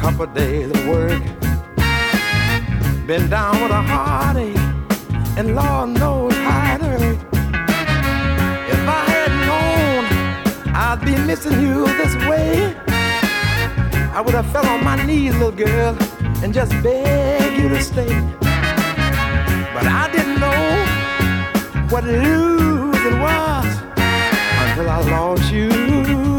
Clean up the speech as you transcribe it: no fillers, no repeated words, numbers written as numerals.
couple days of work. Been down with a heartache, and Lord knows how it hurt. If I had known I'd be missing you this way, I would have fell on my knees, little girl, and just begged you to stay. But I didn't know what losing was until I lost you.